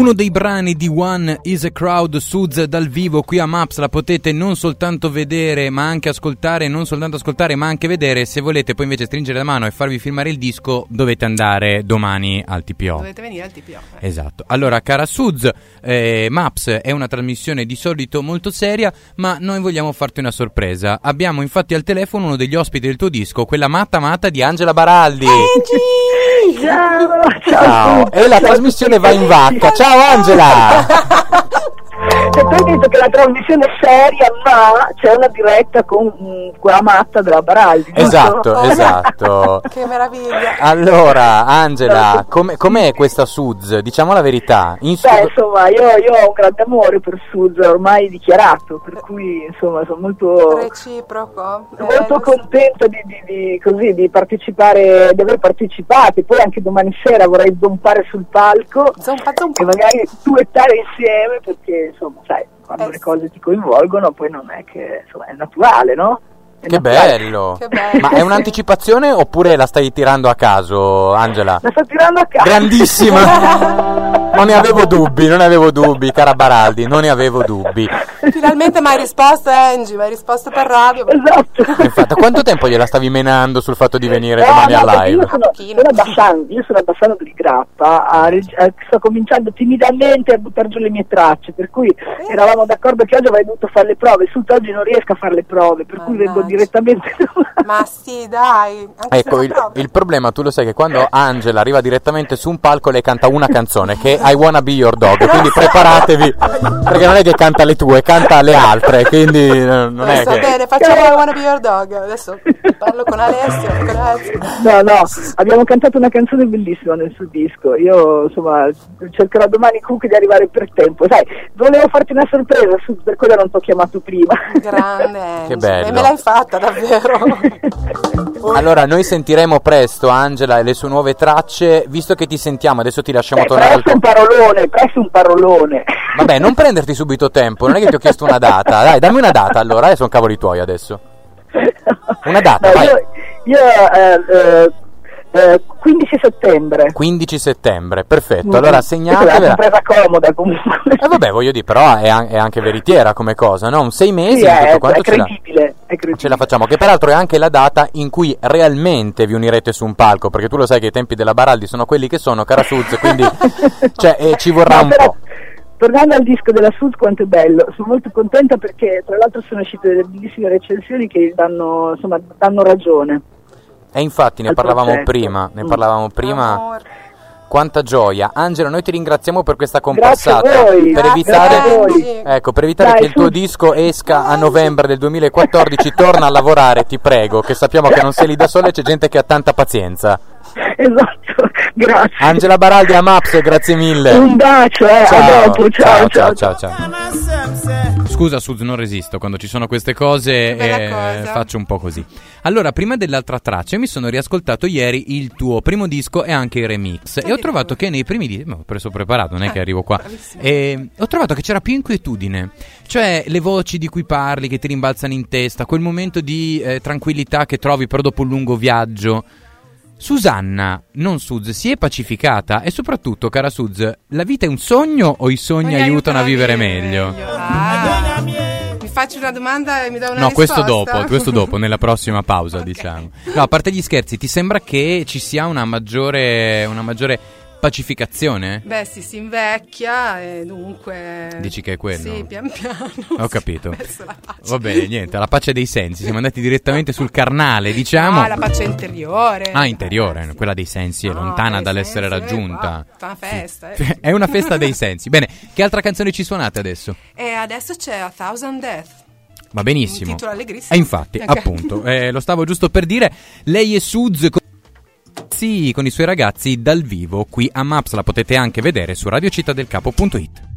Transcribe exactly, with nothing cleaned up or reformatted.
Uno dei brani di One Is a Crowd, Suds dal vivo qui a Maps, la potete non soltanto vedere ma anche ascoltare, non soltanto ascoltare ma anche vedere. Se volete poi invece stringere la mano e farvi filmare il disco, dovete andare domani al T P O. Dovete venire al T P O. Eh. Esatto. Allora, cara Suds, eh, Maps è una trasmissione di solito molto seria, ma noi vogliamo farti una sorpresa. Abbiamo infatti al telefono uno degli ospiti del tuo disco, quella matta matta di Angela Baraldi. Angie! Ciao! Ciao! Ciao. E la trasmissione va in vacca. Ciao Angela! E tu hai detto che la trasmissione è seria, ma c'è una diretta con mh, quella matta della Baraldi. Esatto, Oh, esatto. Che meraviglia. Allora, Angela, com- com'è questa Suds? Diciamo la verità. In Beh, insomma, io, io ho un grande amore per Suds, ormai dichiarato, per cui insomma sono molto Reciproco. molto Eh, contenta di, di, di, così, di partecipare, di aver partecipato. Poi anche domani sera vorrei zompare sul palco Zompa, zompa. e magari duettare insieme, perché insomma, sai, quando Eh, le cose ti coinvolgono poi non è che, insomma, è naturale, no? È Che naturale. bello. Che bello. Ma è un'anticipazione oppure la stai tirando a caso, Angela? La sto tirando a casa. Grandissima. Non ne avevo dubbi, non ne avevo dubbi, cara Baraldi, non ne avevo dubbi. Finalmente mi hai risposto, Angie, mi hai risposto per radio. Esatto. Infatti, quanto tempo gliela stavi menando sul fatto di venire No, domani no, al perché live? Io sono, sono abbassando, io sono abbassando di grappa, a reg- a- sto cominciando timidamente a buttare giù le mie tracce, per cui eravamo d'accordo che oggi avrei dovuto fare le prove, su oggi non riesco a fare le prove, per cui vengo Mannaggia. direttamente. Ma sì, dai. Anche Ecco, se il, fa prove. il problema, tu lo sai che quando Angela arriva direttamente su un palco lei canta una canzone che è I Wanna Be Your Dog, quindi preparatevi, perché non è che canta le tue, canta le altre, quindi eh, non è Va che... bene, facciamo I Wanna Be Your Dog. Adesso parlo con Alessio. Con Alessio. No, no, abbiamo cantato una canzone bellissima nel suo disco, io insomma cercherò domani comunque di arrivare per tempo, sai, volevo farti una sorpresa, su, per quello non ti ho chiamato prima. Grande Angie. Che bello. E me l'hai fatta davvero. Allora, noi sentiremo presto Angela e le sue nuove tracce, visto che ti sentiamo, adesso ti lasciamo Eh, tornare al presto tuo... un parolone, presto un parolone. Vabbè, non prenderti subito tempo, non è che ti ho chiesto una data, dai, dammi una data allora, eh, sono cavoli tuoi adesso. Una data, No, vai. io, io eh, eh, eh, quindici settembre. quindici settembre, perfetto, allora Questa segnatevela. l'ho presa comoda comunque. E vabbè, voglio dire, però è, an- è anche veritiera come cosa, no? Un sei mesi, Sì, è, tutto quanto è ce la, credibile, è credibile. ce la facciamo, che peraltro è anche la data in cui realmente vi unirete su un palco, perché tu lo sai che i tempi della Baraldi sono quelli che sono, cara Suz, quindi cioè, eh, ci vorrà No, un però, po'. tornando al disco della Sud, quanto è bello, sono molto contenta perché tra l'altro sono uscite delle bellissime recensioni che danno, insomma, danno ragione. E infatti ne al parlavamo progetto. prima, ne Mm. parlavamo prima. Amor. Quanta gioia. Angela, noi ti ringraziamo per questa Grazie a comparsata. voi, per grazie evitare, a voi. ecco, per evitare Dai, che il tuo su. disco esca a novembre del duemilaquattordici, torna a lavorare, ti prego, che sappiamo che non sei lì da sola e c'è gente che ha tanta pazienza. Esatto, grazie. Angela Baraldi a Maps, grazie mille. Un bacio, eh, a dopo, ciao, ciao. ciao, ciao. Scusa Suz, non resisto, quando ci sono queste cose bella eh, cosa. faccio un po' così. Allora, prima dell'altra traccia mi sono riascoltato ieri il tuo primo disco e anche i remix e ho trovato che nei primi dischi, ho preso preparato, non è che arrivo qua, bravissimo. e ho trovato che c'era più inquietudine, cioè le voci di cui parli che ti rimbalzano in testa, quel momento di eh, tranquillità che trovi però dopo un lungo viaggio. Susanna, non Suz, si è pacificata e soprattutto, cara Suz, la vita è un sogno o i sogni Mi aiutano a vivere meglio? Ah, mi faccio una domanda e mi dà una No, risposta? questo dopo, questo dopo, nella prossima pausa, diciamo. No, a parte gli scherzi, ti sembra che ci sia una maggiore, una maggiore pacificazione? Beh, sì, si invecchia e dunque... Dici che è quello? Sì, pian piano. Ho capito. Verso la pace. Va bene, niente, la pace dei sensi, siamo andati direttamente sul carnale, diciamo. Ah, la pace interiore. Ah, interiore, quella dei sensi è No, lontana dei dall'essere sensi, eh, raggiunta. qua, fa una festa, eh. È una festa dei sensi. Bene, che altra canzone ci suonate adesso? E adesso c'è A Thousand Death. Va benissimo. Un titolo allegrissimo. E infatti, Ok. appunto, eh, lo stavo giusto per dire, lei è Suz con... Sì, con i suoi ragazzi dal vivo qui a Maps, la potete anche vedere su radio città del capo punto it.